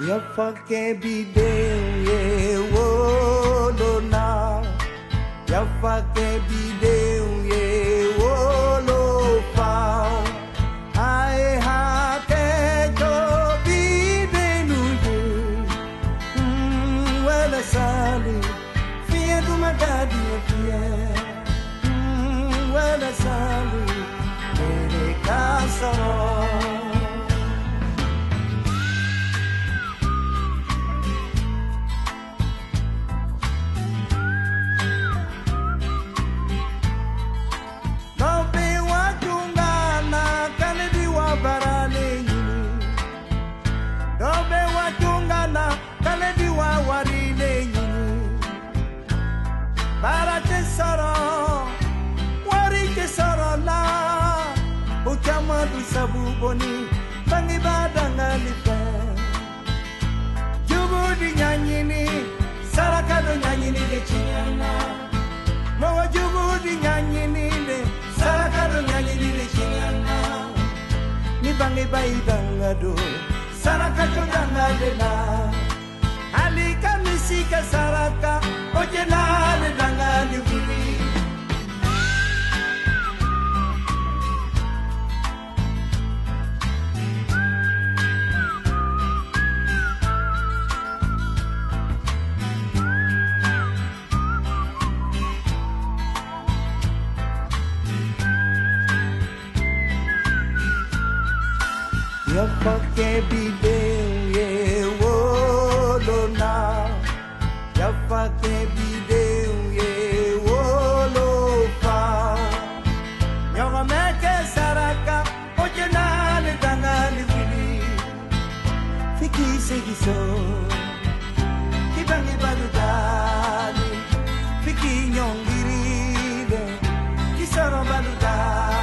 Ya fake bideu ye wolo na. Ya fake bideu ye wolo pao. Ai ha ke to bidenu ye. Wala sali fie du magadi fie. Wala sali mere kasaro. Para tesoro, wari tesoro la, uchama du sabu boni, bangi badanga lipe. Jubu di nyanyini, saraka do nyanyini de chinyana. Mawa jubu di nyanyini de, saraka do nyanyini de chinyana. Ni bangi badanga do, saraka do danga de la. Alika misika saraka, oje na le danga ni buli. Ya pake bideu ye wolo na. Ya fake bideu ye wolo pao. Nyonga meke saraka oje na le danga ni bili. Fiki segiso kibangi baludani. Fiki nyongiride kisoro baludani.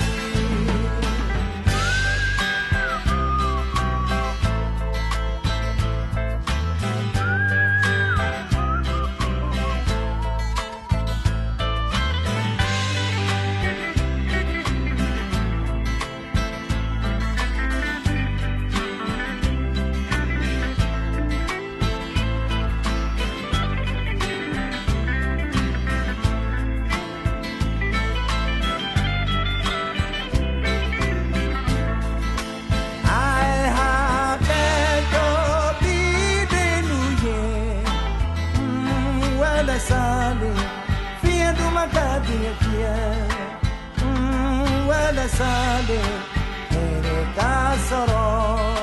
Sale, fie du magadi fie. Wala sale, mere kasoro.